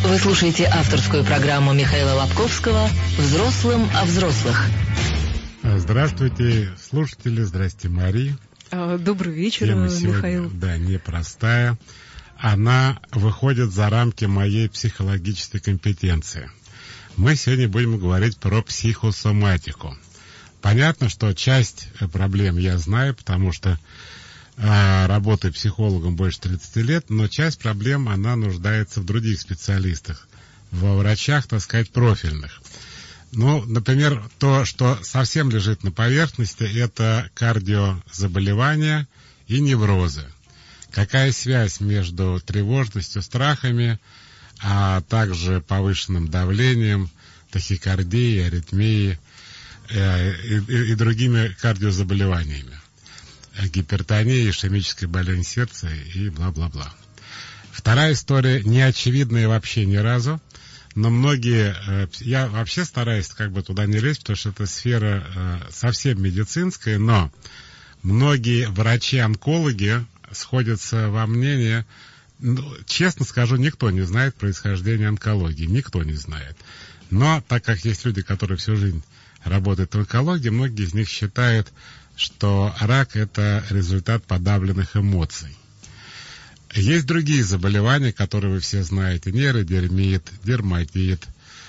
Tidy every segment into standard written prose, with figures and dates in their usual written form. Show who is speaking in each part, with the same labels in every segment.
Speaker 1: Вы слушаете авторскую программу Михаила Лобковского «Взрослым о взрослых».
Speaker 2: Здравствуйте, слушатели, здрасте, Мария.
Speaker 3: Добрый вечер,
Speaker 2: Тема сегодня,
Speaker 3: Михаил.
Speaker 2: Да, непростая. Она выходит за рамки моей психологической компетенции. Мы сегодня будем говорить про психосоматику. Понятно, что часть проблем я знаю, потому что работаю психологом больше 30 лет, но часть проблем, она нуждается в других специалистах, во врачах, так сказать, профильных. Ну, например, то, что совсем лежит на поверхности, это кардиозаболевания и неврозы. Какая связь между тревожностью, страхами, а также повышенным давлением, тахикардией, аритмией и другими кардиозаболеваниями? Гипертония, ишемическая болезнь сердца и бла-бла-бла. Вторая история не очевидная вообще ни разу, но многие... Я вообще стараюсь туда не лезть, потому что это сфера совсем медицинская, но многие врачи-онкологи сходятся во мнении... честно скажу, никто не знает происхождение онкологии, никто не знает. Но так как есть люди, которые всю жизнь работают в онкологии, многие из них считают, что рак – это результат подавленных эмоций. Есть другие заболевания, которые вы все знаете. Нейродермит, дерматит.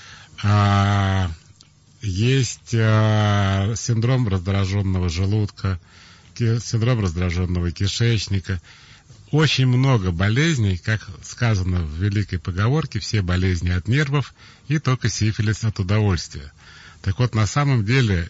Speaker 2: Есть синдром раздраженного желудка, синдром раздраженного кишечника. Очень много болезней, как сказано в великой поговорке, все болезни от нервов и только сифилис от удовольствия. Так вот, на самом деле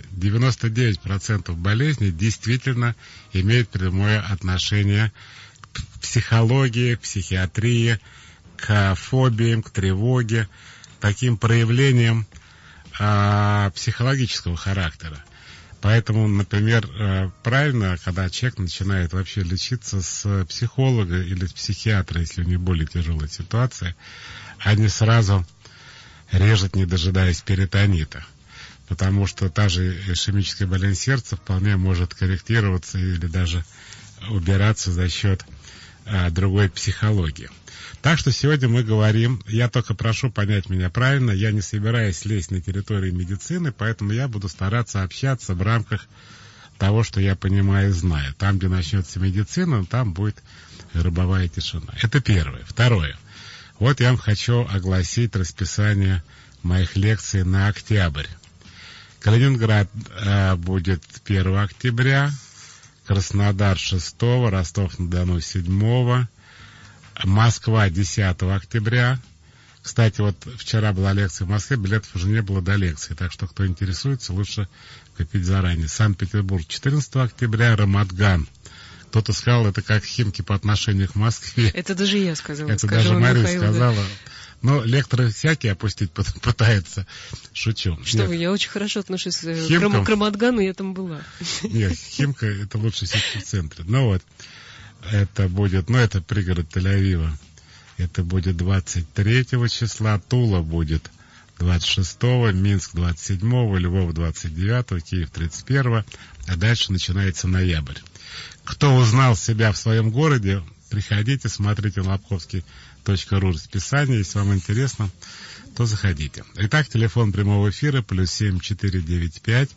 Speaker 2: 99% болезней действительно имеют прямое отношение к психологии, к психиатрии, к фобиям, к тревоге, к таким проявлениям психологического характера. Поэтому, например, правильно, когда человек начинает вообще лечиться с психолога или с психиатра, если у него более тяжелая ситуация, а не сразу режет, не дожидаясь перитонита. Потому что та же ишемическая болезнь сердца вполне может корректироваться или даже убираться за счет другой психологии. Так что сегодня мы говорим, я только прошу понять меня правильно, я не собираюсь лезть на территорию медицины, поэтому я буду стараться общаться в рамках того, что я понимаю и знаю. Там, где начнется медицина, там будет гробовая тишина. Это первое. Второе. Вот я вам хочу огласить расписание моих лекций на октябрь. Калининград будет 1 октября, Краснодар 6, Ростов-на-Дону 7, Москва 10 октября. Кстати, вот вчера была лекция в Москве, билетов уже не было до лекции, так что кто интересуется, лучше купить заранее. Санкт-Петербург 14 октября, Рамадган. Кто-то сказал, это как Химки по отношению к Москве.
Speaker 3: Это даже я сказала.
Speaker 2: Это даже Мария сказала. Да. Но лекторы всякие опустить пытаются. Шучу.
Speaker 3: Что вы, я очень хорошо отношусь к Рамадгану, я там была.
Speaker 2: Нет, Химка это лучше все-таки в центре. Ну вот, это будет, это пригород Тель-Авива. Это будет 23 числа, Тула будет 26, Минск 27, Львов 29, Киев 31, а дальше начинается ноябрь. Кто узнал себя в своем городе, приходите, смотрите на lobkovsky.ru расписание, если вам интересно, то заходите. Итак, телефон прямого эфира +7 495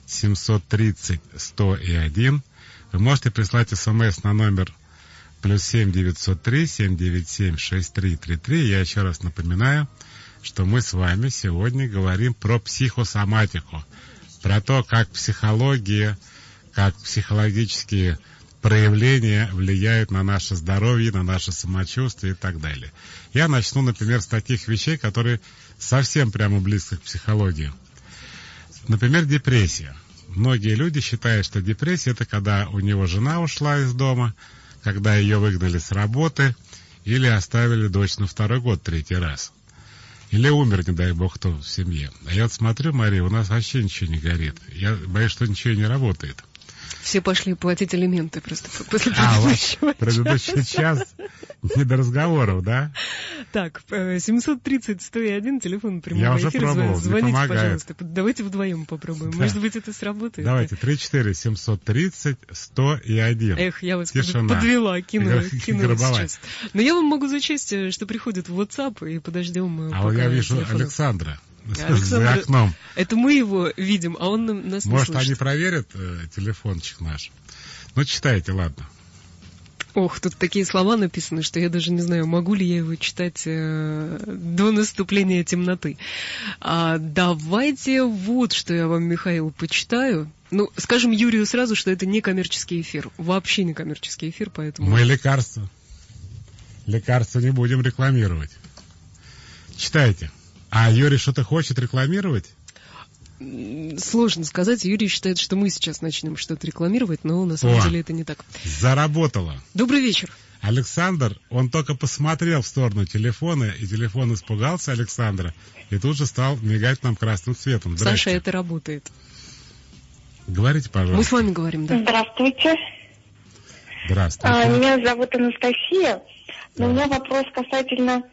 Speaker 2: 730 101. Вы можете прислать смс на номер +7 903 797 6333. Я еще раз напоминаю, что мы с вами сегодня говорим про психосоматику, про то, как психология, как психологические проявления влияют на наше здоровье, на наше самочувствие и так далее. Я начну, например, с таких вещей, которые совсем прямо близко к психологии. Например, депрессия. Многие люди считают, что депрессия – это когда у него жена ушла из дома, когда ее выгнали с работы или оставили дочь на 2-й год 3-й раз. Или умер, не дай бог, кто в семье. А я вот смотрю, Мария, у нас вообще ничего не горит. Я боюсь, что ничего не работает.
Speaker 3: Все пошли платить алименты просто после
Speaker 2: предыдущего предыдущий час не до разговоров, да?
Speaker 3: Так, 730-101, телефон прямого эфира.
Speaker 2: Я уже пробовал,
Speaker 3: звоните, пожалуйста. Давайте вдвоем попробуем. Да. Может быть, это сработает.
Speaker 2: Давайте, 34730-101.
Speaker 3: Эх, я вас подвела, кинула сейчас. Но я вам могу зачесть, что приходит в WhatsApp, и подождем.
Speaker 2: А вот я вижу Александра. За окном.
Speaker 3: Это мы его видим, а он нас не
Speaker 2: Может,
Speaker 3: слышит.
Speaker 2: они проверят телефончик наш? Ну, читайте, ладно.
Speaker 3: Ох, тут такие слова написаны, что я даже не знаю, могу ли я его читать до наступления темноты. Давайте вот, что я вам, Михаил, почитаю. Ну, скажем Юрию сразу, что это не коммерческий эфир. Вообще не коммерческий эфир, поэтому...
Speaker 2: Мы лекарства. Лекарства не будем рекламировать. Читайте. А Юрий что-то хочет рекламировать?
Speaker 3: Сложно сказать. Юрий считает, что мы сейчас начнем что-то рекламировать, но на самом деле это не так.
Speaker 2: Заработало.
Speaker 3: Добрый вечер.
Speaker 2: Александр, он только посмотрел в сторону телефона, и телефон испугался Александра, и тут же стал мигать нам красным цветом.
Speaker 3: Саша, это работает.
Speaker 2: Говорите, пожалуйста.
Speaker 3: Мы с вами говорим, да.
Speaker 4: Здравствуйте.
Speaker 2: Здравствуйте.
Speaker 4: Меня зовут Анастасия. Да. У меня вопрос касательно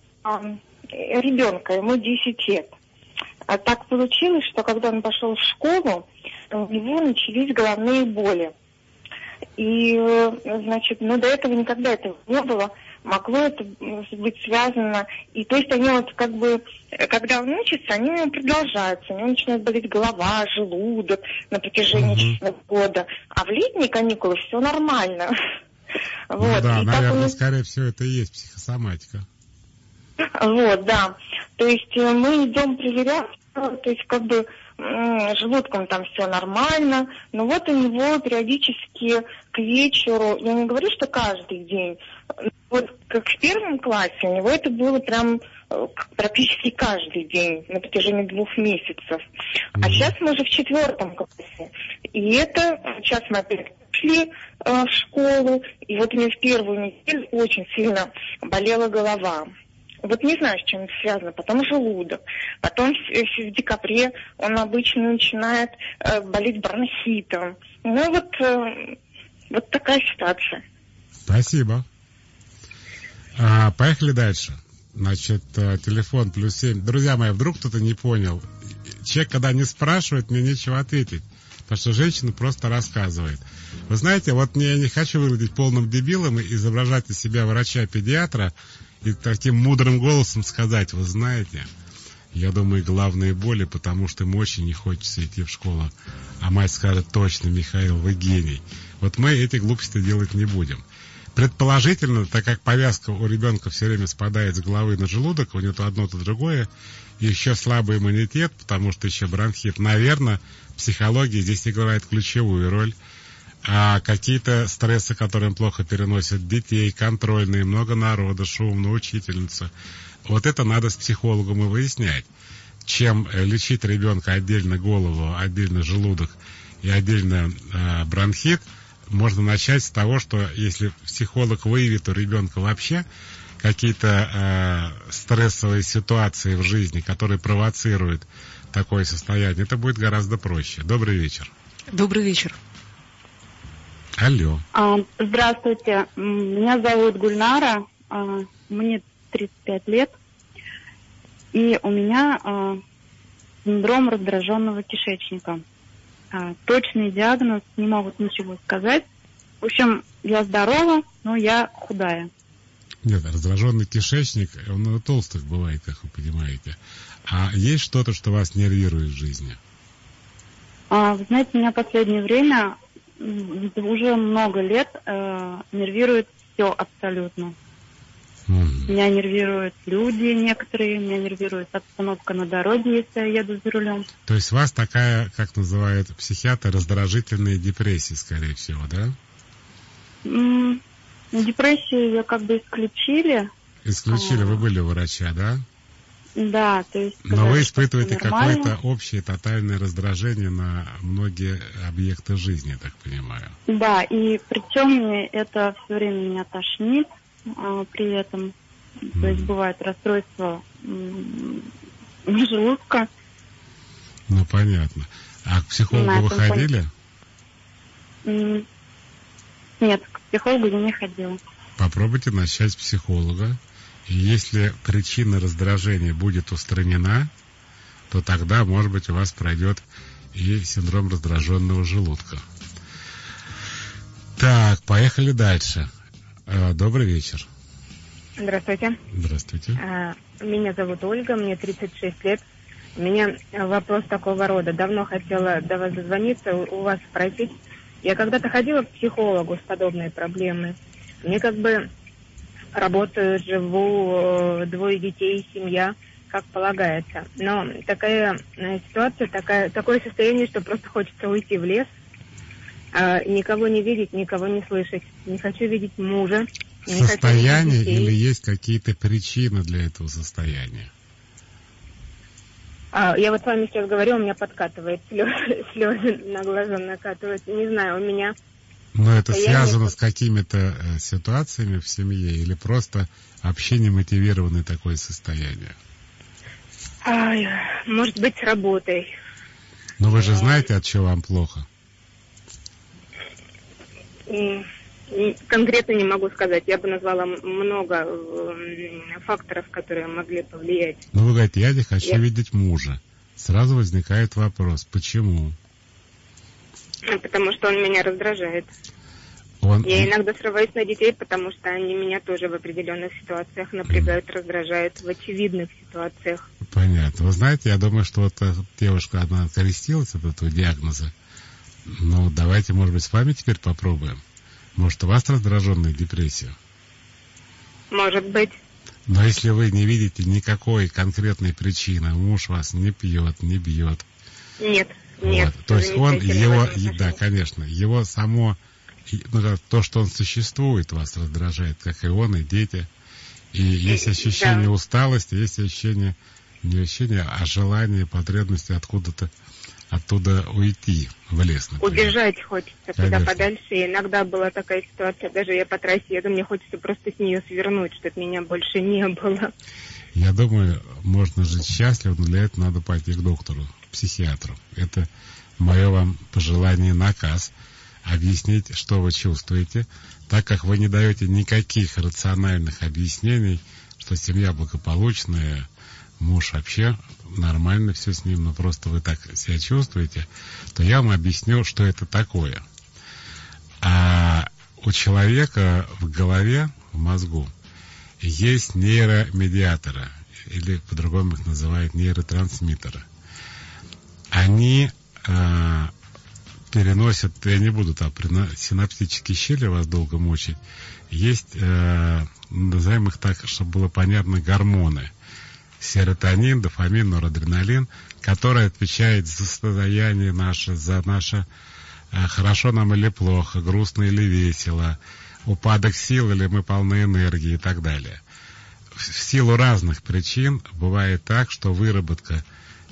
Speaker 4: ребенка, ему 10 лет. А так получилось, что когда он пошел в школу, у него начались головные боли. И, значит, до этого никогда этого не было. Могло это быть связано. И то есть они вот как бы, когда он учится, они у него продолжаются. У него начинает болеть голова, желудок на протяжении года. А в летние каникулы все нормально.
Speaker 2: Вот. Да, и наверное, скорее всего, это и есть психосоматика.
Speaker 4: Вот, да. То есть мы идем проверять, то есть как бы желудком там все нормально, но вот у него периодически к вечеру, я не говорю, что каждый день, вот как в первом классе у него это было прям практически каждый день на протяжении 2 месяцев. А сейчас мы уже в 4 классе. И это, сейчас мы опять шли в школу, и вот у меня в первую неделю очень сильно болела голова. Вот не знаю, с чем это связано. Потом желудок. Потом в декабре он обычно начинает болеть бронхитом. Ну вот такая ситуация.
Speaker 2: Спасибо. Поехали дальше. Значит, телефон +7. Друзья мои, вдруг кто-то не понял. Человек, когда не спрашивает, мне нечего ответить. Потому что женщина просто рассказывает. Вы знаете, вот я не хочу выглядеть полным дебилом и изображать из себя врача-педиатра, и таким мудрым голосом сказать: вы знаете, я думаю, главные боли, потому что ему очень не хочется идти в школу. А мать скажет: точно, Михаил, вы гений. Вот мы эти глупости делать не будем. Предположительно, так как повязка у ребенка все время спадает с головы на желудок, у него то одно, то другое, и еще слабый иммунитет, потому что еще бронхит, наверное, психология здесь играет ключевую роль. А какие-то стрессы, которые плохо переносят, детей, контрольные, много народа, шумно, учительница. Вот это надо с психологом и выяснять. Чем лечить ребенка отдельно голову, отдельно желудок и отдельно бронхит, можно начать с того, что если психолог выявит у ребенка вообще какие-то стрессовые ситуации в жизни, которые провоцируют такое состояние, это будет гораздо проще. Добрый вечер.
Speaker 3: Добрый вечер.
Speaker 2: Алло.
Speaker 5: Здравствуйте. Меня зовут Гульнара. Мне 35 лет. И у меня синдром раздраженного кишечника. Точный диагноз не могут ничего сказать. В общем, я здорова, но я худая.
Speaker 2: Нет, раздраженный кишечник, он у толстых бывает, как вы понимаете. А есть что-то, что вас нервирует в жизни?
Speaker 5: Вы знаете, меня в последнее время, уже много лет, нервирует все абсолютно. Меня нервируют люди некоторые, меня нервирует обстановка на дороге, если я еду за рулем.
Speaker 2: То есть у вас такая, как называют психиатры, раздражительная депрессия, скорее всего, да?
Speaker 5: Депрессию ее как бы исключили.
Speaker 2: Исключили, вы были у врача, да?
Speaker 5: Да, то есть...
Speaker 2: Но вы испытываете какое-то общее тотальное раздражение на многие объекты жизни, я так понимаю.
Speaker 5: Да, и причем это все время меня тошнит. При этом, то есть бывает расстройство желудка.
Speaker 2: Ну, понятно. А к психологу вы ходили?
Speaker 5: Нет, к психологу я не ходила.
Speaker 2: Попробуйте начать с психолога И если причина раздражения будет устранена, то тогда, может быть, у вас пройдет и синдром раздраженного желудка. Так, поехали дальше. Добрый вечер.
Speaker 6: Здравствуйте.
Speaker 2: Здравствуйте.
Speaker 6: Меня зовут Ольга, мне 36 лет. У меня вопрос такого рода. Давно хотела до вас дозвониться, у вас спросить. Я когда-то ходила к психологу с подобной проблемой. Мне как бы работаю, живу, 2 детей, семья, как полагается. Но такая ситуация, такое состояние, что просто хочется уйти в лес, никого не видеть, никого не слышать. Не хочу видеть мужа.
Speaker 2: Состояние или есть какие-то причины для этого состояния?
Speaker 6: Я вот с вами сейчас говорю, у меня подкатывает слезы на глаза накатываются. Не знаю, у меня...
Speaker 2: Но это связано с какими-то ситуациями в семье или просто общение мотивированное такое состояние?
Speaker 6: Может быть, с работой.
Speaker 2: Но вы же знаете, от чего вам плохо?
Speaker 6: Конкретно не могу сказать. Я бы назвала много факторов, которые могли повлиять.
Speaker 2: Ну, вы говорите, я не хочу видеть мужа. Сразу возникает вопрос, почему?
Speaker 6: Потому что он меня раздражает. Я иногда срываюсь на детей, потому что они меня тоже в определенных ситуациях напрягают, раздражают, в очевидных ситуациях.
Speaker 2: Понятно. Вы знаете, я думаю, что вот девушка, она окрестилась от этого диагноза. Ну, давайте, может быть, с вами теперь попробуем. Может, у вас раздраженная депрессия?
Speaker 6: Может быть.
Speaker 2: Но если вы не видите никакой конкретной причины, муж вас не пьет, не бьет.
Speaker 6: Нет.
Speaker 2: То есть он, да, конечно, его само, то, что он существует, вас раздражает, как и он, и дети. И есть ощущение усталости, есть ощущение, не ощущение, а желание, потребности оттуда уйти в лес, например.
Speaker 6: Убежать хочется куда подальше. И иногда была такая ситуация, даже я по трассе еду, мне хочется просто с нее свернуть, чтобы меня больше не было.
Speaker 2: Я думаю, можно жить счастливо, но для этого надо пойти к доктору, к психиатру. Это мое вам пожелание, наказ. Объяснить, что вы чувствуете, так как вы не даете никаких рациональных объяснений, что семья благополучная, муж вообще нормально, все с ним, но просто вы так себя чувствуете, то я вам объясню, что это такое. А у человека в голове, в мозгу, есть нейромедиаторы, или по-другому их называют нейротрансмиттеры. Они переносят, я не буду там синаптические щели вас долго мучить, есть, назовем их так, чтобы было понятно, гормоны. Серотонин, дофамин, норадреналин, который отвечает за состояние наше, за наше хорошо нам или плохо, грустно или весело, упадок сил или мы полны энергии и так далее. В силу разных причин бывает так, что выработка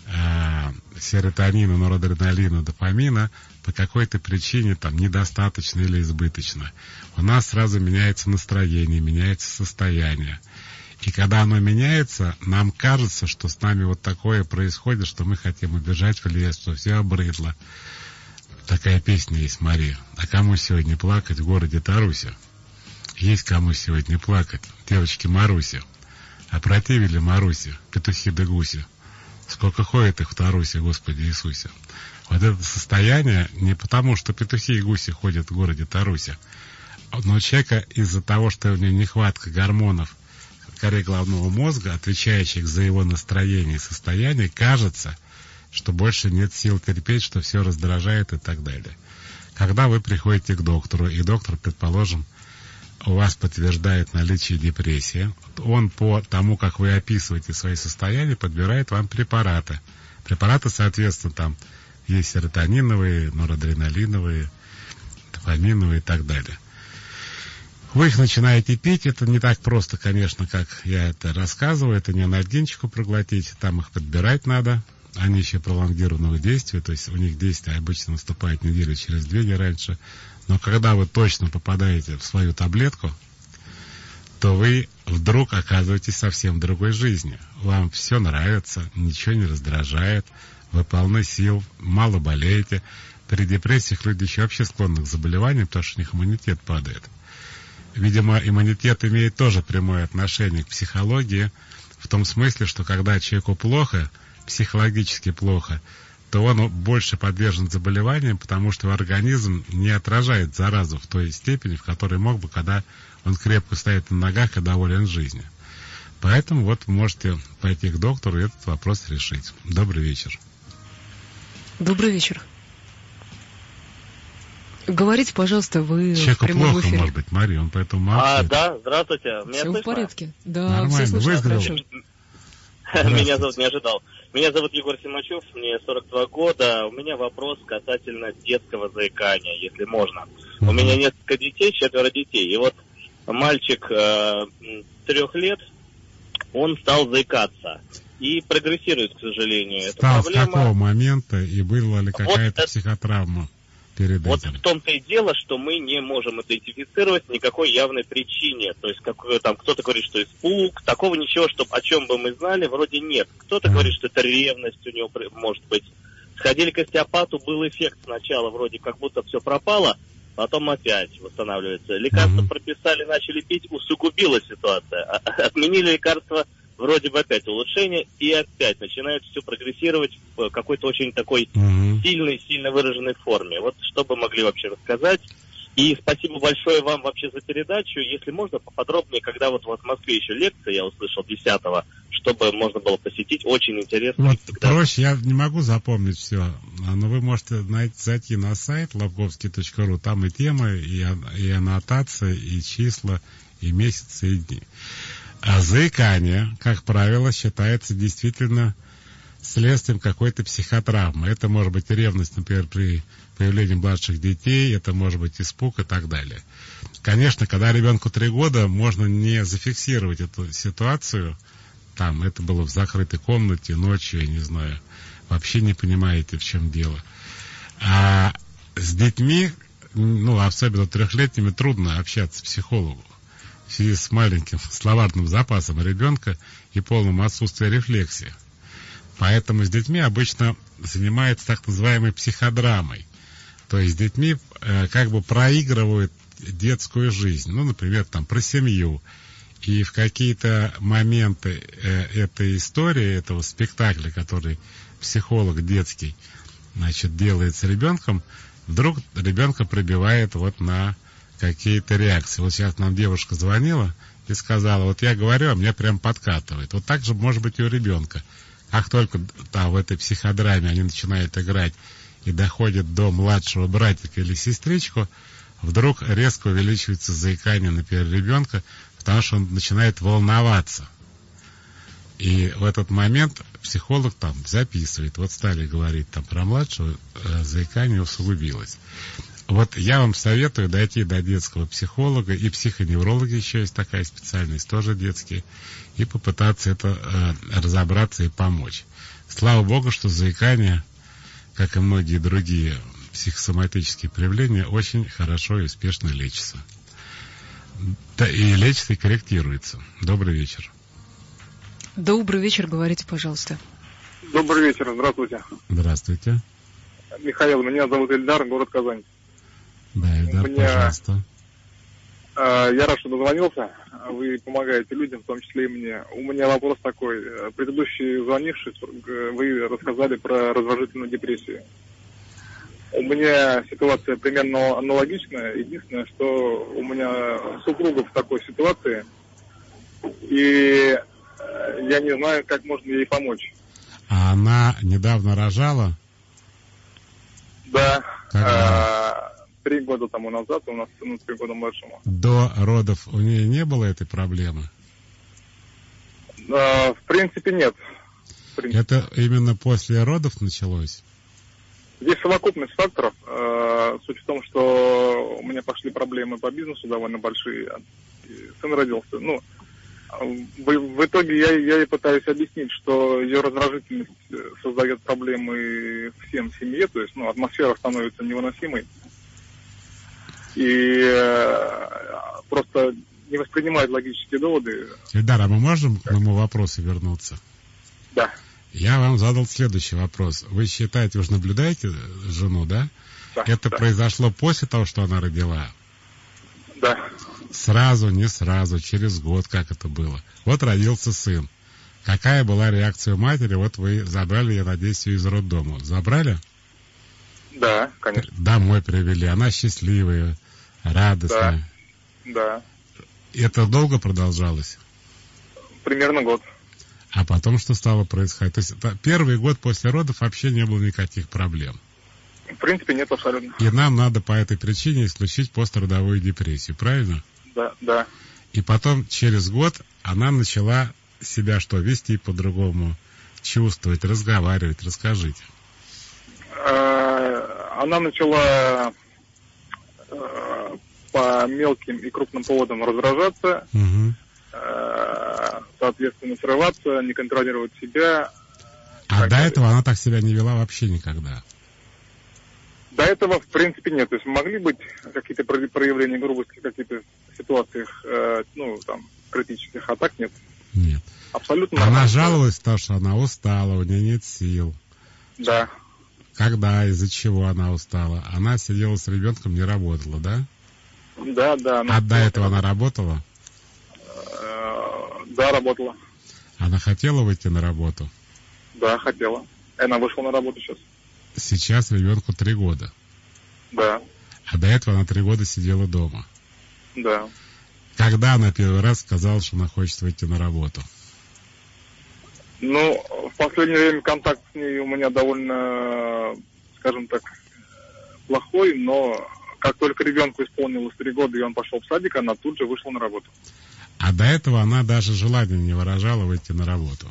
Speaker 2: серотонина, норадреналина, дофамина по какой-то причине там недостаточно или избыточно. У нас сразу меняется настроение, меняется состояние. И когда оно меняется, нам кажется, что с нами вот такое происходит, что мы хотим убежать в лес, что все обрыдло. Такая песня есть, Мария. А кому сегодня плакать в городе Тарусе? Есть кому сегодня плакать, девочки Маруси. Опротивили Маруси, петухи да гуси. Сколько ходит их в Тарусе, Господи Иисусе. Вот это состояние не потому, что петухи и гуси ходят в городе Тарусе, но у человека из-за того, что у него нехватка гормонов коры головного мозга, отвечающих за его настроение и состояние, кажется, что больше нет сил терпеть, что все раздражает и так далее. Когда вы приходите к доктору, и доктор, предположим, у вас подтверждает наличие депрессии, он по тому, как вы описываете свои состояния, подбирает вам препараты. Препараты, соответственно, там есть серотониновые, норадреналиновые, дофаминовые и так далее. Вы их начинаете пить, это не так просто, конечно, как я это рассказываю, это не анальгинчику проглотить, там их подбирать надо, они еще пролонгированного действия, то есть у них действие обычно наступает неделю через 2, не раньше, но когда вы точно попадаете в свою таблетку, то вы вдруг оказываетесь совсем в другой жизни. Вам все нравится, ничего не раздражает, вы полны сил, мало болеете. При депрессиях люди еще вообще склонны к заболеваниям, потому что у них иммунитет падает. видимо, иммунитет имеет тоже прямое отношение к психологии, в том смысле, что когда человеку плохо, психологически плохо, то он больше подвержен заболеваниям, потому что организм не отражает заразу в той степени, в которой мог бы, когда он крепко стоит на ногах и доволен жизнью. Поэтому вот вы можете пойти к доктору и этот вопрос решить. Добрый вечер.
Speaker 3: Добрый вечер. Говорите, пожалуйста, вы
Speaker 2: человеку
Speaker 3: в прямом
Speaker 2: плохо,
Speaker 3: эфире.
Speaker 2: Может быть, Мария, он поэтому молчит.
Speaker 7: Да, здравствуйте. Меня
Speaker 3: Все
Speaker 7: слышно?
Speaker 3: в порядке. Да,
Speaker 2: Нормально,
Speaker 3: все слышно
Speaker 2: выздоровел?
Speaker 3: хорошо.
Speaker 7: Меня зовут, не ожидал. Меня зовут Егор Симачев, мне 42 года. У меня вопрос касательно детского заикания, если можно. У меня несколько детей, 4 детей. И вот мальчик 3 лет, он стал заикаться. И прогрессирует, к сожалению, эта
Speaker 2: Стал
Speaker 7: проблема.
Speaker 2: с какого момента и была ли какая-то
Speaker 7: Вот
Speaker 2: психотравма перед
Speaker 7: Вот
Speaker 2: этим?
Speaker 7: в том-то и дело, что мы не можем идентифицировать никакой явной причине. То есть там кто-то говорит, что испуг, такого ничего, о чем бы мы знали, вроде нет. Кто-то говорит, что это ревность у него может быть. Сходили к остеопату, был эффект сначала, вроде как будто все пропало, потом опять восстанавливается. Лекарства прописали, начали пить, усугубилась ситуация. Отменили лекарства, вроде бы опять улучшение, и опять начинает все прогрессировать в какой-то очень такой сильной, сильно выраженной форме. Вот что бы могли вообще рассказать. И спасибо большое вам вообще за передачу. Если можно, поподробнее, когда вот у вас в Москве еще лекция, я услышал 10-го, чтобы можно было посетить, очень интересно.
Speaker 2: Вот проще, я не могу запомнить все, но вы можете зайти на сайт lobkovsky.ru, там и темы, и аннотация, и числа, и месяцы, и дни. А заикание, как правило, считается действительно следствием какой-то психотравмы. Это может быть ревность, например, при появлении младших детей, это может быть испуг и так далее. Конечно, когда ребенку 3 года, можно не зафиксировать эту ситуацию, там, это было в закрытой комнате, ночью, я не знаю, вообще не понимаете, в чем дело. А с детьми, особенно 3-летними, трудно общаться психологу. В связи с маленьким словарным запасом ребенка и полным отсутствием рефлексии. Поэтому с детьми обычно занимаются так называемой психодрамой. То есть с детьми как бы проигрывают детскую жизнь. Например, там про семью. И в какие-то моменты этой истории, этого спектакля, который психолог детский, делает с ребенком, вдруг ребенка пробивает на какие-то реакции. Вот сейчас нам девушка звонила и сказала, вот я говорю, а меня прям подкатывает. Вот так же может быть и у ребенка. Как только в этой психодраме они начинают играть и доходят до младшего братика или сестричку, вдруг резко увеличивается заикание, например, ребенка, потому что он начинает волноваться. И в этот момент психолог записывает. Вот стали говорить про младшего, заикание усугубилось. Вот я вам советую дойти до детского психолога, и психоневрологи еще есть такая специальность, тоже детские, и попытаться это разобраться и помочь. Слава Богу, что заикание, как и многие другие психосоматические проявления, очень хорошо и успешно лечится. Да, и лечится, и корректируется. Добрый вечер.
Speaker 3: Добрый вечер, говорите, пожалуйста.
Speaker 8: Добрый вечер, здравствуйте.
Speaker 2: Здравствуйте.
Speaker 8: Михаил, меня зовут Ильдар, город Казань.
Speaker 2: Да, Ильдар, пожалуйста.
Speaker 8: Я рад, что дозвонился. Вы помогаете людям, в том числе и мне. У меня вопрос такой. Предыдущий звонивший, вы рассказали про раздражительную депрессию. У меня ситуация примерно аналогичная. Единственное, что у меня супруга в такой ситуации, и я не знаю, как можно ей помочь.
Speaker 2: А она недавно рожала?
Speaker 8: Да.
Speaker 2: Когда?
Speaker 8: 3 года тому назад, у нас сыну 3 года младшему.
Speaker 2: До родов у нее не было этой проблемы?
Speaker 8: В принципе, нет.
Speaker 2: Это именно после родов началось?
Speaker 8: Здесь совокупность факторов. Суть в том, что у меня пошли проблемы по бизнесу довольно большие. Сын родился. В итоге я ей пытаюсь объяснить, что ее раздражительность создает проблемы всем в семье, то есть атмосфера становится невыносимой. И просто не воспринимает логические доводы.
Speaker 2: Ильдар, а мы можем к моему вопросу вернуться?
Speaker 8: Да.
Speaker 2: Я вам задал следующий вопрос. Вы считаете, вы же наблюдаете жену, да?
Speaker 8: Да.
Speaker 2: Это
Speaker 8: да.
Speaker 2: произошло после того, что она родила?
Speaker 8: Да.
Speaker 2: Сразу, не сразу, через год, как это было. Вот родился сын. Какая была реакция у матери? Вот вы забрали, я надеюсь, ее из роддома. Забрали?
Speaker 8: Да, конечно.
Speaker 2: Домой привели. Она счастливая, радостная.
Speaker 8: Да.
Speaker 2: Это долго продолжалось?
Speaker 8: Примерно год.
Speaker 2: А потом что стало происходить? То есть первый год после родов вообще не было никаких проблем?
Speaker 8: В принципе, нет абсолютно.
Speaker 2: И нам надо по этой причине исключить пострадовую депрессию, правильно?
Speaker 8: Да.
Speaker 2: И потом через год она начала себя что, вести по-другому, чувствовать, разговаривать? Расскажите.
Speaker 8: Она начала по мелким и крупным поводам раздражаться, соответственно, срываться, не контролировать себя.
Speaker 2: А до этого она так себя не вела вообще никогда?
Speaker 8: До этого, в принципе, нет. То есть могли быть какие-то проявления грубости в каких-то ситуациях, критических, а так нет.
Speaker 2: Нет.
Speaker 8: Абсолютно.
Speaker 2: Она жаловалась, потому что она устала, у нее нет сил.
Speaker 8: Да.
Speaker 2: Когда, из-за чего она устала? Она сидела с ребенком, не работала, да?
Speaker 8: Да.
Speaker 2: А до этого она работала?
Speaker 8: Да, работала.
Speaker 2: Она хотела выйти на работу?
Speaker 8: Да, хотела. Она вышла на работу сейчас.
Speaker 2: Сейчас ребенку 3 года?
Speaker 8: Да.
Speaker 2: А до этого она 3 года сидела дома?
Speaker 8: Да.
Speaker 2: Когда она первый раз сказала, что она хочет выйти на работу?
Speaker 8: В последнее время контакт с ней у меня довольно, скажем так, плохой, но как только ребенку исполнилось 3 года, и он пошел в садик, она тут же вышла на работу.
Speaker 2: А до этого она даже желания не выражала выйти на работу?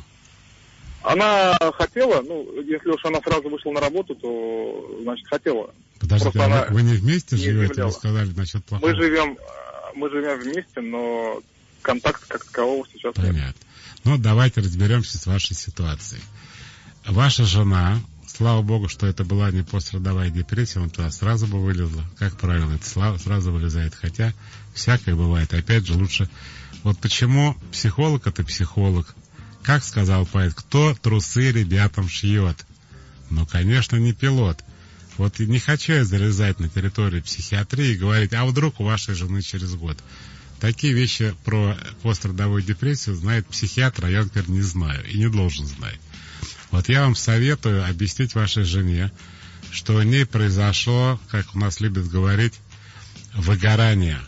Speaker 8: Она хотела, если уж она сразу вышла на работу, то, значит, хотела.
Speaker 2: Подождите, вы не вместе живете? Вы сказали насчет плохого.
Speaker 8: Мы живем вместе, но контакта как такового сейчас нет.
Speaker 2: Понятно. Давайте разберемся с вашей ситуацией. Ваша жена, слава богу, что это была не пострадовая депрессия, она туда сразу бы вылезла. Как правило, это сразу вылезает. Хотя всякое бывает. Опять же, лучше... Вот почему психолог — это психолог. Как сказал поэт, кто трусы ребятам шьет? Конечно, не пилот. Вот и не хочу я залезать на территорию психиатрии и говорить, а вдруг у вашей жены через год. Такие вещи про пострадовую депрессию знает психиатр, а я, например, не знаю и не должен знать. Вот я вам советую объяснить вашей жене, что у ней произошло, как у нас любят говорить, выгорание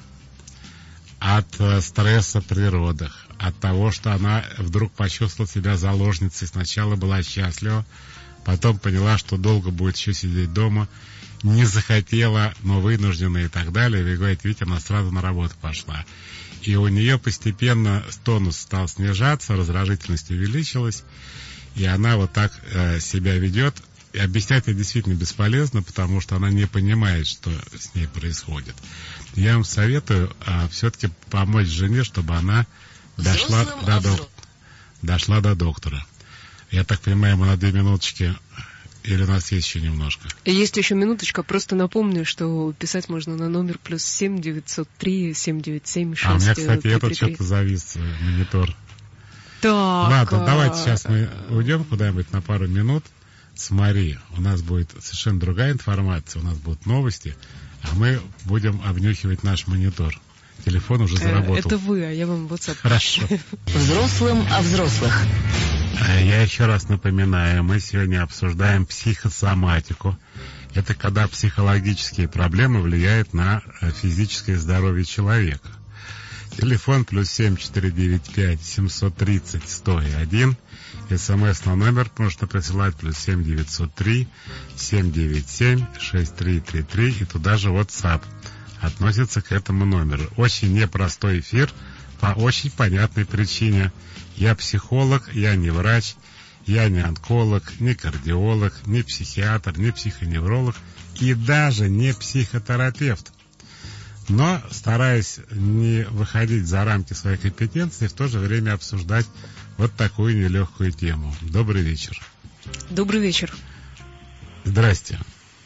Speaker 2: от стресса при родах, от того, что она вдруг почувствовала себя заложницей. Сначала была счастлива, потом поняла, что долго будет еще сидеть дома, не захотела, но вынуждена и так далее. Вы говорите, видите, она сразу на работу пошла. И у нее постепенно тонус стал снижаться, раздражительность увеличилась, и она вот так себя ведет. И объяснять это действительно бесполезно, потому что она не понимает, что с ней происходит. Я вам советую все-таки помочь жене, чтобы она дошла до доктора. Я так понимаю, мы на 2 минуточки, или у нас есть еще немножко?
Speaker 3: Есть еще минуточка. Просто напомню, что писать можно на номер +7 903 797 6.
Speaker 2: А у меня, кстати, этот что-то завис, монитор.
Speaker 3: Так.
Speaker 2: Ладно, давайте сейчас мы уйдем куда-нибудь на пару минут с Марией. У нас будет совершенно другая информация, у нас будут новости, а мы будем обнюхивать наш монитор. Телефон уже заработал.
Speaker 3: Это вы, а я вам WhatsApp.
Speaker 2: Хорошо.
Speaker 1: Взрослым о взрослых.
Speaker 2: Я еще раз напоминаю, мы сегодня обсуждаем психосоматику. Это когда психологические проблемы влияют на физическое здоровье человека. Телефон +7 495 730 101. СМС на номер можно присылать +7 903 797 6333. И туда же WhatsApp относится к этому номеру. Очень непростой эфир по очень понятной причине. Я психолог, я не врач, я не онколог, не кардиолог, не психиатр, не психоневролог и даже не психотерапевт. Но стараюсь не выходить за рамки своей компетенции и в то же время обсуждать вот такую нелегкую тему. Добрый вечер.
Speaker 3: Добрый вечер.
Speaker 2: Здрасте.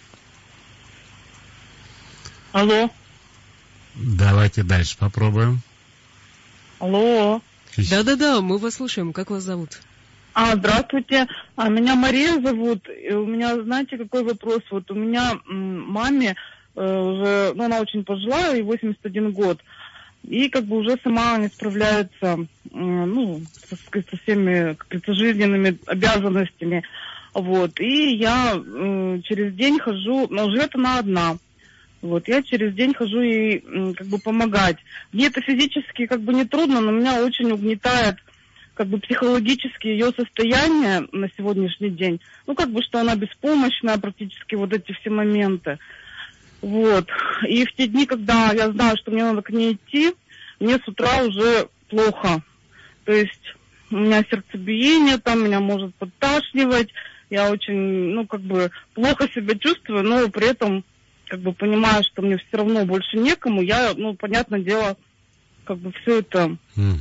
Speaker 9: Алло.
Speaker 2: Давайте дальше попробуем.
Speaker 9: Алло.
Speaker 3: Да-да-да, мы вас слушаем. Как вас зовут?
Speaker 9: Здравствуйте. Меня Мария зовут. И у меня, знаете, какой вопрос? Вот у меня маме уже, ну, она очень пожилая, ей 81 год. И как бы уже сама не справляется, ну, со всеми, как говорится, жизненными обязанностями. Вот. И я через день хожу, но живет она одна. Вот. Я через день хожу ей как бы помогать. Мне это физически как бы не трудно, но меня очень угнетает как бы психологически ее состояние на сегодняшний день. Ну, как бы, что она беспомощная, практически вот эти все моменты. Вот. И в те дни, когда я знаю, что мне надо к ней идти, мне с утра уже плохо. То есть у меня сердцебиение, там меня может подташнивать. Я очень, ну, как бы, плохо себя чувствую, но при этом, как бы, понимаю, что мне все равно больше некому. Я, ну, понятное дело, как бы, все это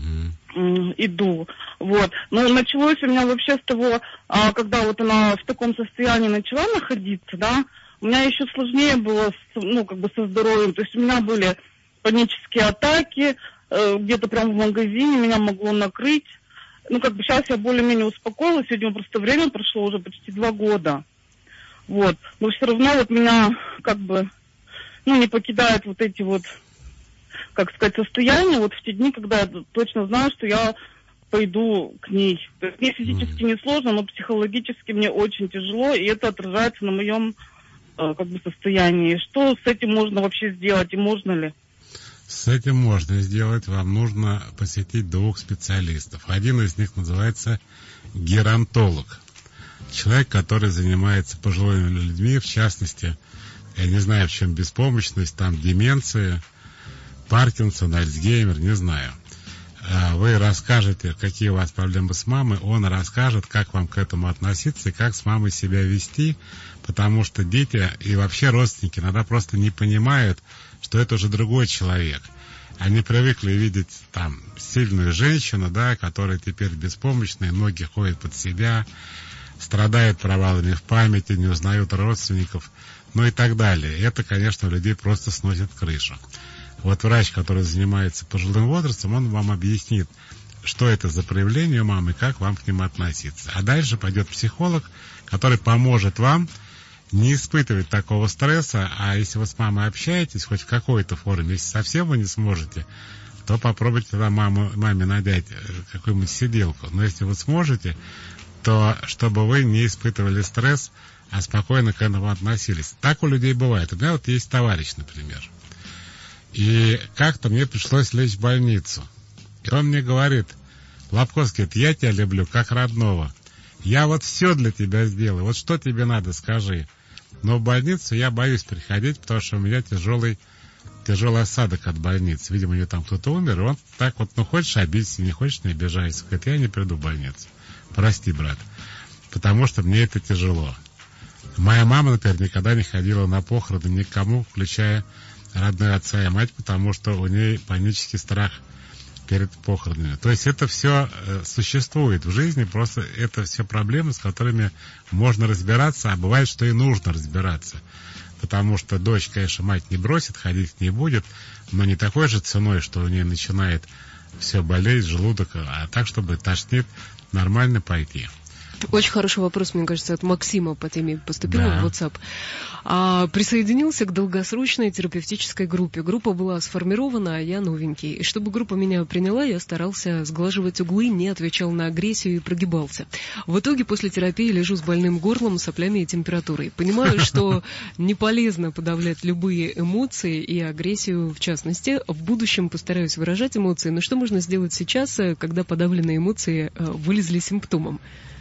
Speaker 9: иду. Вот. Но началось у меня вообще с того, когда вот она в таком состоянии начала находиться, да, у меня еще сложнее было, ну, как бы, со здоровьем. То есть у меня были панические атаки, где-то прямо в магазине меня могло накрыть. Ну, как бы сейчас я более-менее успокоилась, сегодня просто время прошло уже почти 2 года. Вот. Но все равно вот меня, как бы, ну, не покидают вот эти вот, как сказать, состояния, вот в те дни, когда я точно знаю, что я пойду к ней. То есть мне физически не сложно, но психологически мне очень тяжело, и это отражается на моем, как бы, состоянии. Что с этим можно вообще сделать, и можно ли?
Speaker 2: С этим можно сделать. Вам нужно посетить 2 специалистов. Один из них называется геронтолог. Человек, который занимается пожилыми людьми, в частности, я не знаю, в чем беспомощность, там деменция, Паркинсон, Альцгеймер, не знаю. Вы расскажете, какие у вас проблемы с мамой, он расскажет, как вам к этому относиться и как с мамой себя вести, потому что дети и вообще родственники иногда просто не понимают, что это уже другой человек. Они привыкли видеть там сильную женщину, да, которая теперь беспомощная, ноги ходят под себя, страдает провалами в памяти, не узнают родственников, ну и так далее. Это, конечно, людей просто сносит крышу. Вот врач, который занимается пожилым возрастом, он вам объяснит, что это за проявление у мамы, как вам к ним относиться. А дальше пойдет психолог, который поможет вам не испытывать такого стресса, а если вы с мамой общаетесь, хоть в какой-то форме, если совсем вы не сможете, то попробуйте тогда маме надеть какую-нибудь сиделку. Но если вы сможете, то чтобы вы не испытывали стресс, а спокойно к этому относились. Так у людей бывает. У меня вот есть товарищ, например. И как-то мне пришлось лечь в больницу. И он мне говорит: Лобковский, я тебя люблю как родного. Я вот все для тебя сделаю. Вот что тебе надо, скажи. Но в больницу я боюсь приходить, потому что у меня тяжелый осадок от больницы. Видимо, у него там кто-то умер, и он так вот, ну, хочешь обидеться, не хочешь, не обижайся. Говорит, я не приду в больницу. Прости, брат. Потому что мне это тяжело. Моя мама, например, никогда не ходила на похороны никому, включая родной отца и мать, потому что у нее панический страх перед похоронами. То есть это все существует в жизни, просто это все проблемы, с которыми можно разбираться, а бывает, что и нужно разбираться. Потому что дочь, конечно, мать не бросит, ходить не будет, но не такой же ценой, что у нее начинает все болеть, желудок, а так, чтобы тошнит, нормально пойти.
Speaker 3: Очень хороший вопрос, мне кажется, от Максима по теме поступил в WhatsApp. Присоединился к долгосрочной терапевтической группе. Группа была сформирована, а я новенький. И чтобы группа меня приняла, я старался сглаживать углы, не отвечал на агрессию и прогибался. В итоге после терапии лежу с больным горлом, соплями и температурой. Понимаю, что не полезно подавлять любые эмоции и агрессию в частности. В будущем постараюсь выражать эмоции. Но что можно сделать сейчас, когда подавленные эмоции вылезли симптомом?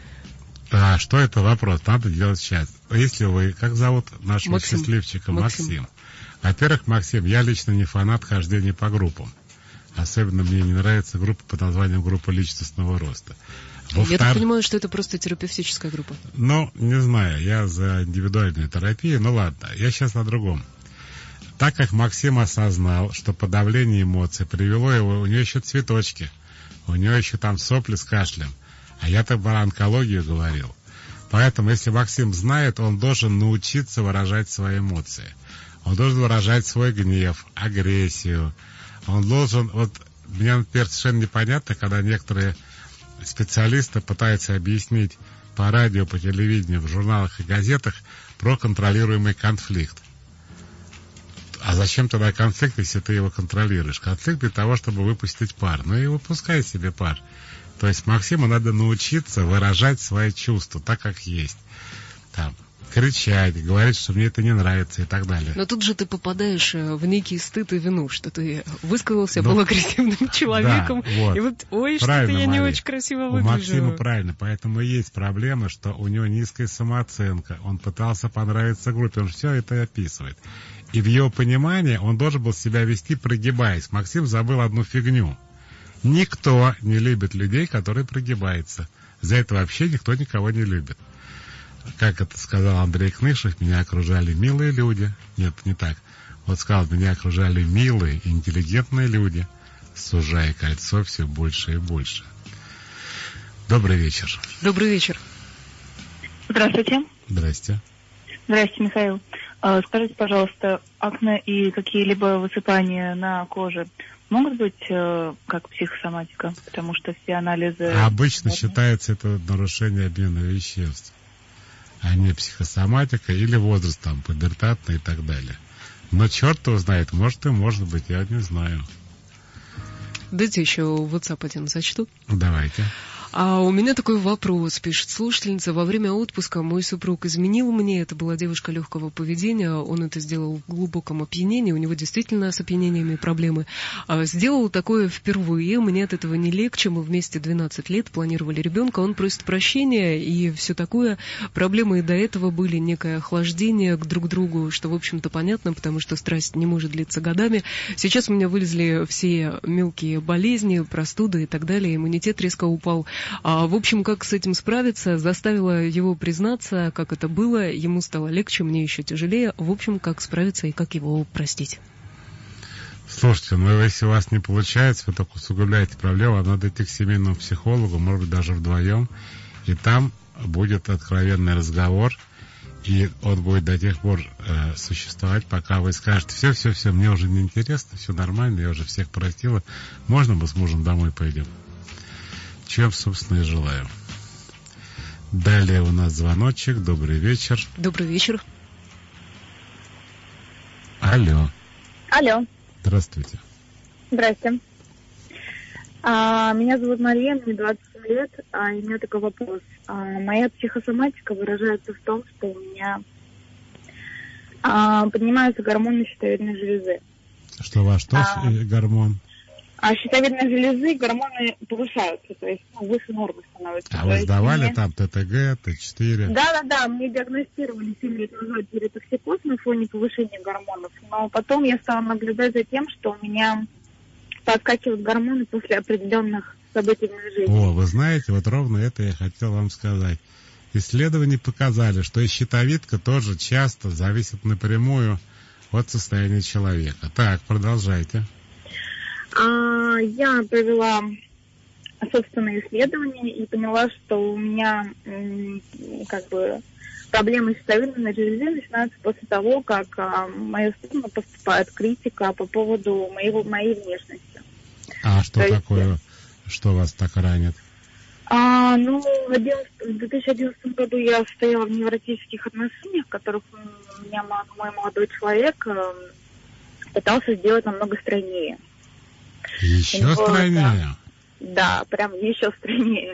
Speaker 2: А что это вопрос? Надо делать сейчас. Если вы, как зовут нашего счастливчика? Максим. Во-первых, Максим, я лично не фанат хождения по группам. Особенно мне не нравится группа под названием «Группа личностного роста».
Speaker 3: Я так понимаю, что это просто терапевтическая группа.
Speaker 2: Ну, не знаю, я за индивидуальную терапию, ну ладно, я сейчас о другом. Так как Максим осознал, что подавление эмоций привело его, у него еще цветочки, у него еще там сопли с кашлем. А я-то про онкологию говорил. Поэтому, если Максим знает, он должен научиться выражать свои эмоции. Он должен выражать свой гнев, агрессию. Он должен... Вот мне, например, совершенно непонятно, когда некоторые специалисты пытаются объяснить по радио, по телевидению, в журналах и газетах про контролируемый конфликт. А зачем тогда конфликт, если ты его контролируешь? Конфликт для того, чтобы выпустить пар. Ну и выпускай себе пар. То есть Максиму надо научиться выражать свои чувства так, как есть. Там, кричать, говорить, что мне это не нравится и так далее.
Speaker 3: Но тут же ты попадаешь в некий стыд и вину, что ты высказался, был агрессивным человеком.
Speaker 2: Да, вот.
Speaker 3: И вот, ой,
Speaker 2: правильно,
Speaker 3: что-то я не
Speaker 2: Мария.
Speaker 3: очень красиво
Speaker 2: У
Speaker 3: выгляжу.
Speaker 2: Максима правильно, поэтому и есть проблема, что у него низкая самооценка. Он пытался понравиться группе, он все это описывает. И в его понимании он должен был себя вести, прогибаясь. Максим забыл одну фигню. Никто не любит людей, которые прогибаются. За это вообще никто никого не любит. Как это сказал Андрей Кнышев, меня окружали милые люди. Нет, не так. Вот сказал, меня окружали милые, интеллигентные люди, сужая кольцо все больше и больше. Добрый вечер.
Speaker 3: Добрый вечер.
Speaker 10: Здравствуйте.
Speaker 2: Здрасте.
Speaker 10: Здравствуйте, Михаил. Скажите, пожалуйста, акне и какие-либо высыпания на коже могут быть как психосоматика? Потому что все анализы...
Speaker 2: Обычно считается это нарушение обмена веществ, а не психосоматика или возраст, там, пубертатный и так далее. Но черт его знает, может и может быть, я не знаю.
Speaker 3: Дайте еще WhatsApp один зачту.
Speaker 2: Давайте.
Speaker 3: А у меня такой вопрос, пишет слушательница. Во время отпуска мой супруг изменил мне. Это была девушка легкого поведения. Он это сделал в глубоком опьянении. У него действительно с опьянениями проблемы. Сделал такое впервые. Мне от этого не легче. Мы вместе 12 лет планировали ребенка. Он просит прощения и все такое. Проблемы и до этого были. Некое охлаждение к друг другу, что, в общем-то, понятно, потому что страсть не может длиться годами. Сейчас у меня вылезли все мелкие болезни, простуды и так далее. Иммунитет резко упал. В общем, как с этим справиться, заставила его признаться, как это было, ему стало легче, мне еще тяжелее. В общем, как справиться и как его простить.
Speaker 2: Слушайте, ну если у вас не получается, вы только усугубляете проблему, вам надо идти к семейному психологу, может быть, даже вдвоем, и там будет откровенный разговор, и он будет до тех пор существовать, пока вы скажете, все, мне уже не интересно, все нормально, я уже всех простила, можно мы с мужем домой пойдем? Чем, собственно, и желаю. Далее у нас звоночек. Добрый вечер.
Speaker 3: Добрый вечер.
Speaker 2: Алло.
Speaker 11: Алло.
Speaker 2: Здравствуйте.
Speaker 11: Здрасте. Меня зовут Мария, мне 27 лет. И у меня такой вопрос. Моя психосоматика выражается в том, что у меня поднимаются гормоны щитовидной железы.
Speaker 2: Что ваш гормон?
Speaker 11: А щитовидной железы гормоны повышаются, то есть выше нормы становятся.
Speaker 2: А вы сдавали там ТТГ, Т4?
Speaker 11: Да, мне диагностировали 7 лет назад тиреотоксикоз на фоне повышения гормонов, но потом я стала наблюдать за тем, что у меня подскакивают гормоны после определенных событий в моей жизни.
Speaker 2: О, вы знаете, вот ровно это я хотел вам сказать. Исследования показали, что и щитовидка тоже часто зависит напрямую от состояния человека. Так, продолжайте.
Speaker 11: Я провела собственные исследования и поняла, что у меня проблемы с щитовидной железой начинаются после того, как в мою сторону поступает критика по поводу моей внешности.
Speaker 2: А что такое, что вас так ранит?
Speaker 11: В 2011 году я состояла в невротических отношениях, в которых меня мой молодой человек пытался сделать намного стройнее.
Speaker 2: Еще стройнее?
Speaker 11: Да, прям еще стройнее.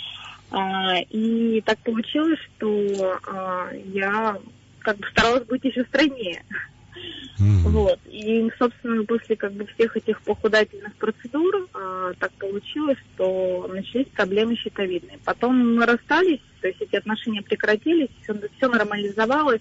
Speaker 11: И так получилось, что я старалась быть еще стройнее. Вот. И, собственно, после всех этих похудательных процедур так получилось, что начались проблемы щитовидные. Потом мы расстались, то есть эти отношения прекратились, все нормализовалось.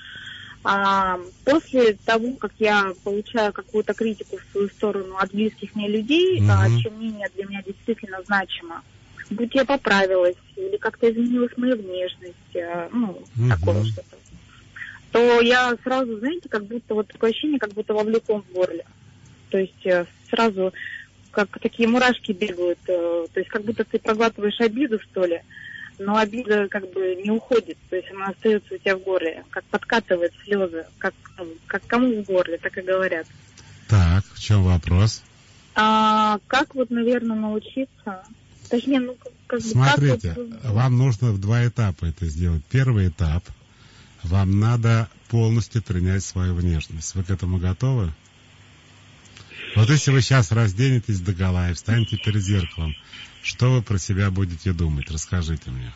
Speaker 11: После того, как я получаю какую-то критику в свою сторону от близких мне людей, чье мнение для меня действительно значимо, будь я поправилась или как-то изменилась моя внешность, такое что-то, то я сразу, знаете, как будто вот такое ощущение, как будто вовлеком в горле. То есть сразу как такие мурашки бегают, то есть как будто ты проглатываешь обиду, что ли, но обида не уходит, то есть она остается у тебя в горле, как подкатывает слезы, как кому в горле, так и говорят.
Speaker 2: Так, в чем вопрос?
Speaker 11: Как наверное, научиться? Точнее,
Speaker 2: Смотрите, вам нужно в 2 этапа это сделать. Первый этап. Вам надо полностью принять свою внешность. Вы к этому готовы? Вот если вы сейчас разденетесь догола и встанете перед зеркалом, что вы про себя будете думать? Расскажите мне.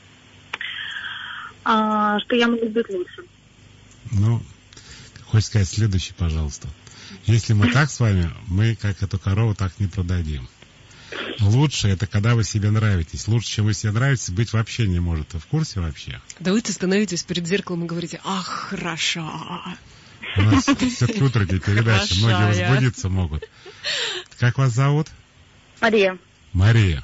Speaker 11: Что я могу быть лучше.
Speaker 2: Ну, хочешь сказать следующий, пожалуйста. Если мы так с вами, мы как эту корову так не продадим. Лучше это когда вы себе нравитесь. Лучше, чем вы себе нравитесь, быть вообще не может. Вы в курсе вообще?
Speaker 3: Да вы становитесь перед зеркалом и говорите: ах, хороша.
Speaker 2: У нас все-таки утренняя передача. Многие возбудиться могут. Как вас зовут?
Speaker 11: Мария.
Speaker 2: Мария,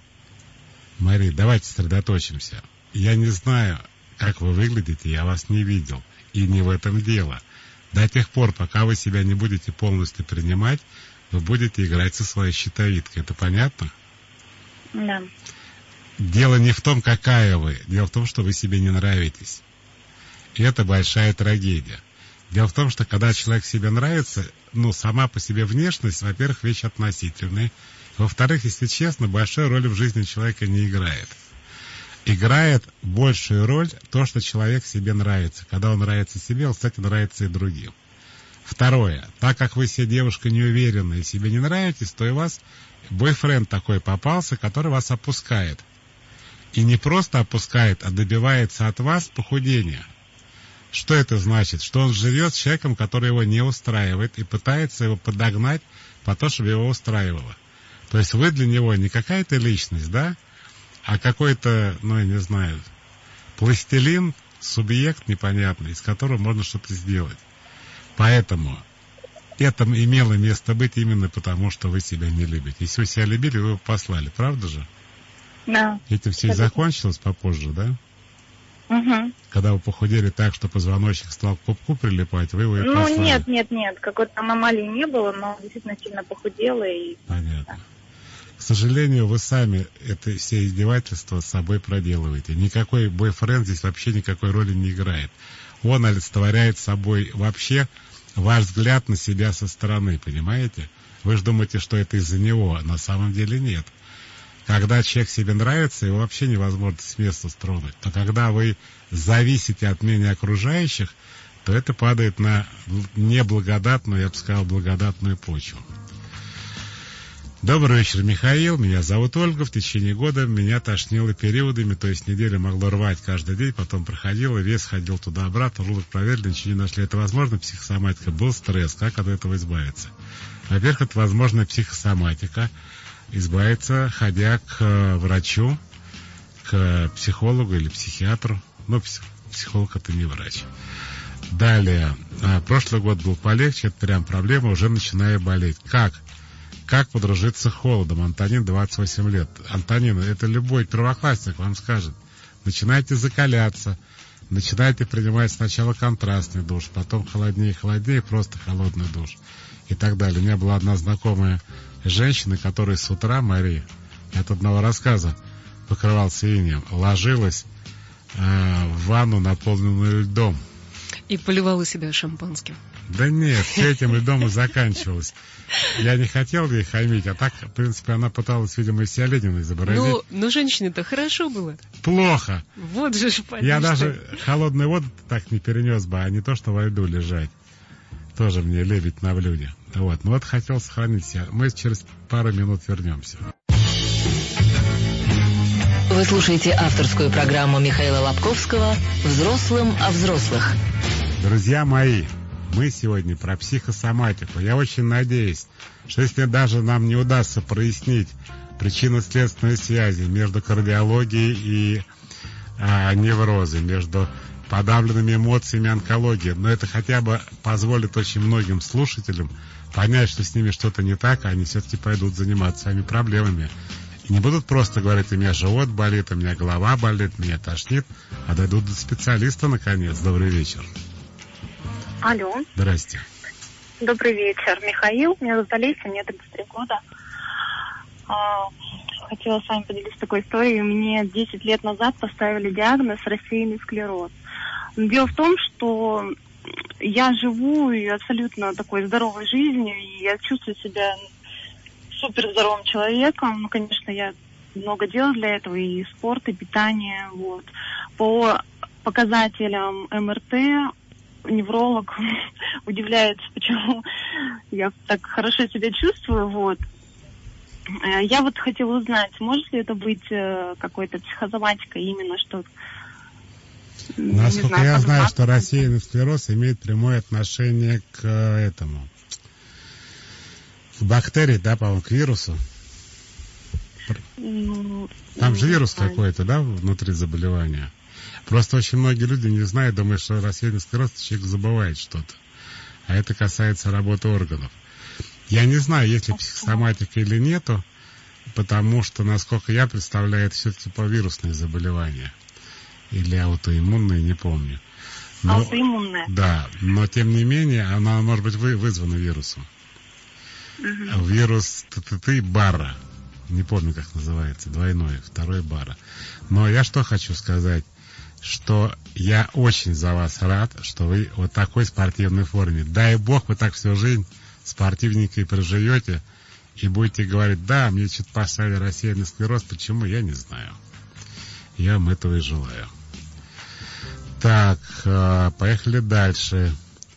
Speaker 2: давайте сосредоточимся. Я не знаю, как вы выглядите, я вас не видел. И не в этом дело. До тех пор, пока вы себя не будете полностью принимать, вы будете играть со своей щитовидкой. Это понятно?
Speaker 11: Да.
Speaker 2: Дело не в том, какая вы. Дело в том, что вы себе не нравитесь. И это большая трагедия. Дело в том, что когда человек себе нравится, сама по себе внешность, во-первых, вещь относительная. Во-вторых, если честно, большой роли в жизни человека не играет. Играет большую роль то, что человек себе нравится. Когда он нравится себе, он, кстати, нравится и другим. Второе. Так как вы себе девушка неуверенная и себе не нравитесь, то и у вас бойфренд такой попался, который вас опускает. И не просто опускает, а добивается от вас похудения. Что это значит? Что он живет с человеком, который его не устраивает, и пытается его подогнать по то, чтобы его устраивало. То есть вы для него не какая-то личность, да? А какой-то, я не знаю, пластилин, субъект непонятный, из которого можно что-то сделать. Поэтому это имело место быть именно потому, что вы себя не любите. Если вы себя любили, вы его послали, правда же?
Speaker 11: Да.
Speaker 2: Этим все и закончилось попозже, да?
Speaker 11: Угу.
Speaker 2: Когда вы похудели так, что позвоночник стал к пупку прилипать, вы его и послали.
Speaker 11: Нет. Какой-то аномалии не было, но действительно сильно похудела. И...
Speaker 2: Понятно. К сожалению, вы сами это все издевательства с собой проделываете. Никакой бойфренд здесь вообще никакой роли не играет. Он олицетворяет собой вообще ваш взгляд на себя со стороны, понимаете? Вы же думаете, что это из-за него, а на самом деле нет. Когда человек себе нравится, его вообще невозможно с места стронуть. Но когда вы зависите от мнения окружающих, то это падает на неблагодатную, я бы сказал, благодатную почву. Добрый вечер, Михаил. Меня зовут Ольга. В течение года меня тошнило периодами, то есть неделю могло рвать каждый день, потом проходило, вес ходил туда-обратно, желудок проверили, ничего не нашли. Это возможно психосоматика? Был стресс. Как от этого избавиться? Во-первых, это возможно психосоматика. Избавиться, ходя к врачу, к психологу или психиатру. Психолог — это не врач. Далее. Прошлый год был полегче, это прям проблема, уже начинает болеть. Как подружиться с холодом? Антонин, 28 лет. Антонин, это любой первоклассник вам скажет. Начинайте закаляться, начинайте принимать сначала контрастный душ, потом холоднее, просто холодный душ и так далее. У меня была одна знакомая женщина, которая с утра, Мария, от одного рассказа покрывался инеем, ложилась в ванну, наполненную льдом.
Speaker 3: И поливала себя шампанским.
Speaker 2: Да нет, все этим льдом и заканчивалось. Я не хотел ей хамить, а так, в принципе, она пыталась, видимо, из себя Ленина изобразить.
Speaker 3: Но женщине-то хорошо было.
Speaker 2: Плохо.
Speaker 3: Вот же понятно.
Speaker 2: Я даже холодную воду так не перенес бы, а не то, что во льду лежать. Тоже мне лебедь на блюде. Вот хотел сохранить себя. Мы через пару минут вернемся.
Speaker 1: Вы слушаете авторскую программу Михаила Лобковского «Взрослым о взрослых».
Speaker 2: Друзья мои, мы сегодня про психосоматику. Я очень надеюсь, что если даже нам не удастся прояснить причинно-следственные связи между кардиологией и неврозой, между подавленными эмоциями онкологии, но это хотя бы позволит очень многим слушателям понять, что с ними что-то не так, а они все-таки пойдут заниматься своими проблемами. И не будут просто говорить: у меня живот болит, у меня голова болит, меня тошнит, а дойдут до специалиста наконец. Добрый вечер.
Speaker 12: Алло.
Speaker 2: Здрасте.
Speaker 12: Добрый вечер, Михаил. Меня зовут Олеся, мне 33 года. Хотела с вами поделиться такой историей. Мне 10 лет назад поставили диагноз рассеянный склероз. Дело в том, что я живу и абсолютно такой здоровой жизнью, и я чувствую себя супер здоровым человеком. Ну, конечно, я много делаю для этого, и спорт, и питание. По показателям МРТ невролог удивляется, почему я так хорошо себя чувствую. Вот. Я вот хотела узнать, может ли это быть какой-то психосоматикой именно, что...
Speaker 2: Насколько я знаю, что рассеянный склероз имеет прямое отношение к этому, к бактерии, да, по-моему, к вирусу. Там же вирус какой-то, да, внутри заболевания. Просто очень многие люди не знают, думают, что рассеянный склероз, человек забывает что-то. А это касается работы органов. Я не знаю, есть ли психосоматика или нету, потому что, насколько я представляю, это все-таки вирусные заболевания. Или аутоиммунные, не помню.
Speaker 12: Аутоиммунная.
Speaker 2: Да, но тем не менее, она может быть вызвана вирусом. Вирус Барра. Не помню, как называется, двойной, второй Барра. Но я что хочу сказать, что я очень за вас рад, что вы вот такой спортивной форме. Дай бог, вы так всю жизнь спортивненько и проживете, и будете говорить, да, мне что-то поставили рассеянный склероз, почему, я не знаю. Я вам этого и желаю. Так, поехали дальше.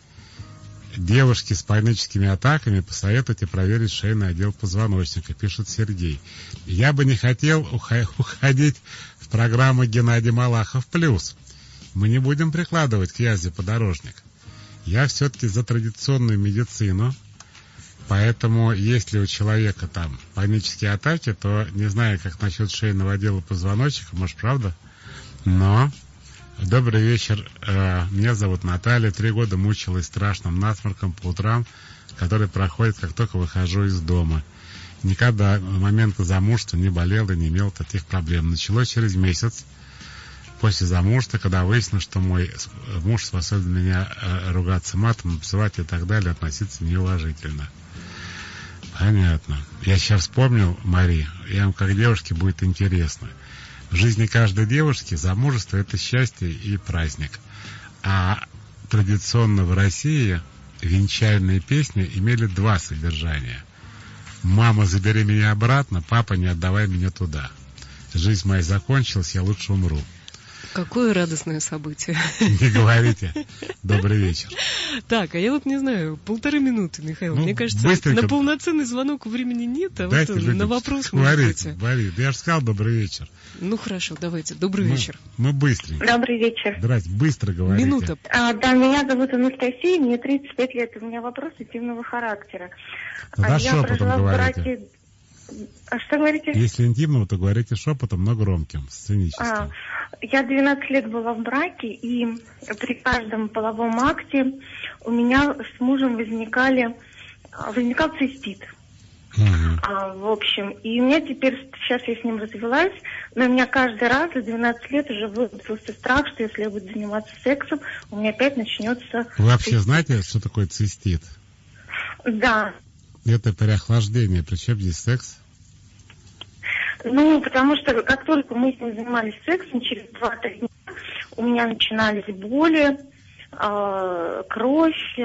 Speaker 2: Девушки с паническими атаками посоветуйте проверить шейный отдел позвоночника, пишет Сергей. Я бы не хотел уходить в программу Геннадий Малахов плюс. Мы не будем прикладывать к язде подорожник. Я все-таки за традиционную медицину, поэтому если у человека там панические атаки, то не знаю, как насчет шейного отдела позвоночника, может, правда? Но... Добрый вечер. Меня зовут Наталья. 3 года мучилась страшным насморком по утрам, который проходит, как только выхожу из дома. Никогда до момента замужества не болела и не имела таких проблем. Началось через месяц после замужества, когда выяснилось, что мой муж способен меня ругаться матом, обзывать и так далее, относиться неуважительно. Понятно. Я сейчас вспомнил, Мари, я вам как девушке будет интересно. В жизни каждой девушки замужество — это счастье и праздник. А традиционно в России венчальные песни имели 2 содержания. «Мама, забери меня обратно», «Папа, не отдавай меня туда». «Жизнь моя закончилась, я лучше умру».
Speaker 3: Какое радостное событие.
Speaker 2: Не говорите. Добрый вечер.
Speaker 3: Так, а я вот не знаю, 1,5 минуты, Михаил. Мне кажется, быстренько... на полноценный звонок времени нет, а дайте вот на вопрос
Speaker 2: говорите. Я же сказал добрый вечер.
Speaker 3: Ну хорошо, давайте. Добрый вечер.
Speaker 2: Мы быстренько.
Speaker 4: Добрый вечер.
Speaker 2: Здрасте, быстро говорите.
Speaker 3: Минута.
Speaker 4: Да, меня зовут Анастасия, мне 35 лет, у меня вопрос интимного характера.
Speaker 2: Да, шепотом говорите.
Speaker 4: Что говорите?
Speaker 2: Если интимного, то говорите шепотом, но громким, сценическим.
Speaker 4: Я 12 лет была в браке, и при каждом половом акте у меня с мужем возникал цистит. В общем, и у меня теперь, сейчас я с ним развелась, но у меня каждый раз за 12 лет уже выработался страх, что если я буду заниматься сексом, у меня опять начнется...
Speaker 2: Вы вообще знаете, что такое цистит?
Speaker 4: Да.
Speaker 2: Это переохлаждение, причем здесь секс?
Speaker 4: Ну, потому что как только мы с ним занимались сексом, через 2-3 дня у меня начинались боли, кровь.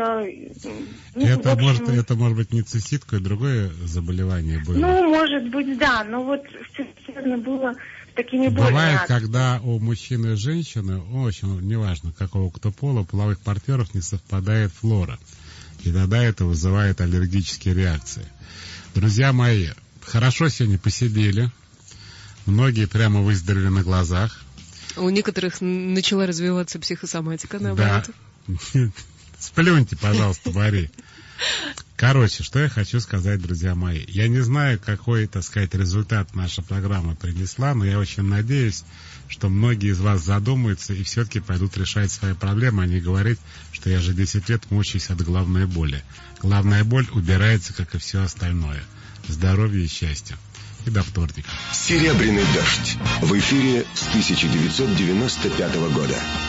Speaker 2: Это может быть не цистит, какое другое заболевание было?
Speaker 4: Ну, может быть, да, но вот все связано было с такими болями.
Speaker 2: Бывает, когда у мужчины и женщины, в общем, неважно какого кто пола, половых партнеров не совпадает флора. И тогда это вызывает аллергические реакции. Друзья мои, хорошо сегодня посидели. Многие прямо выздоровели на глазах.
Speaker 3: У некоторых начала развиваться психосоматика, наоборот.
Speaker 2: Да. Сплюньте, пожалуйста, Мари. Короче, что я хочу сказать, друзья мои. Я не знаю, какой, так сказать, результат наша программа принесла, но я очень надеюсь, что многие из вас задумаются и все-таки пойдут решать свои проблемы, а не говорить, что я же 10 лет мучаюсь от головной боли. Головная боль убирается, как и все остальное. Здоровья и счастья. И до вторника.
Speaker 13: «Серебряный дождь» в эфире с 1995 года.